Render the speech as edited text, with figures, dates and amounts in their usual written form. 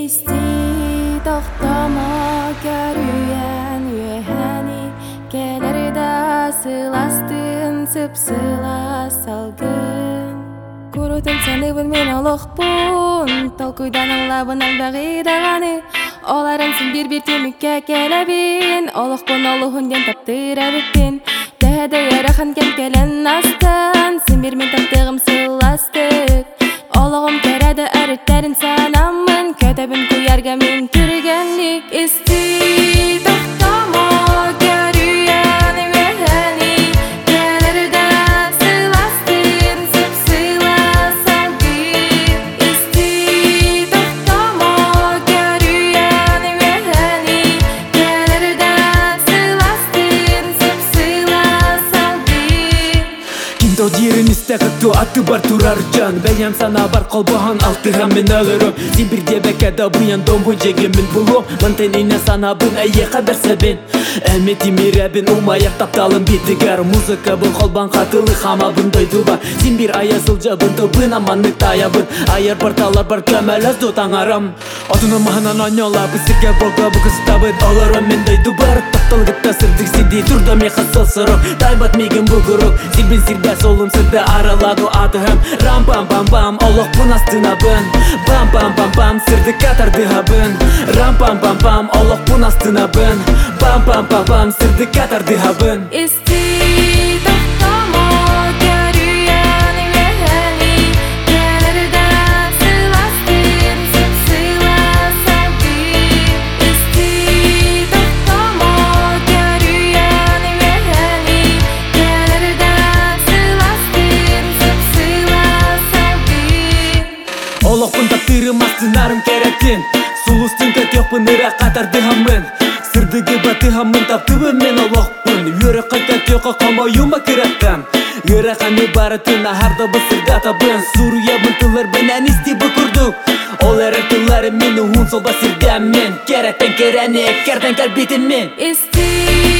İsti toktama görüyen yüheni Gelir de sılastın sıpsıla salgın Kurutun seni bilmen oluqbun Tolkuydan anlabın albağı dağani Olaransin bir temükke gelebin Oluqbun oluğun den taptıra bittin Dehede yaraqan kelen astan Sen bir men taptığım sılastık Oluğum kerede eritlerin sanamın Kötebin kuyarga min türgenlik İsti toktama görüyen yüheni Gelir de sılastın sıpsıla salgın İsti toktama görüyen yüheni Gelir de sılastın sıpsıla salgın Кинто дирин истеқатту атты бар турар жан Бәлем сана бар қолбахан алтыған мен ағырым Сен бір дебекада бұян домбы жегемін бұлу Мантеніне санабын әйе қабар сәбен Әметі мерәбін ұмаяқ тапталын бетігар Музыка бұн қолбан қатылы хамабын дойду бар Сен бір аясыл жабын тобын аманны таябын Айыр бар талар бар көмәләз до таңарам Отыны мағынан аньола бісірге болға бұқыз табыт Оларым мен дойду бар Тапталғытта сырдық сиди турда ме қасыл сырық Тайбат меген бұғырық Сирбен сирбә солым сырды араладу атығым Рам-пам-пам-пам олық бұн астынабын Пам-пам-пам-пам сырды катарды хабын Рам-пам-пам-пам олық бұн астынабын Пам-пам-пам-пам сырды катарды хабын İsti toktama görüyen yüheni Gelir de sılastın sıpsıla salgın İsti toktama görüyen yüheni Gelir de sılastın sıpsıla salgın Олық бұн таптырым астынарым керектін Сұлыстың көтек бұн ыра қатарды хамын Сырдығы баты хамын таптыбын мен олық бұн Өрі қайтат еқа қамайыма керектім Өрі қаны барытын ахарда бұсырда табын Суруя бұнтылар бінен істі бұкырду Ол әрі тылары мені ұн сол басырдам мен Кереттен керәне керден кәлбетін мен İsti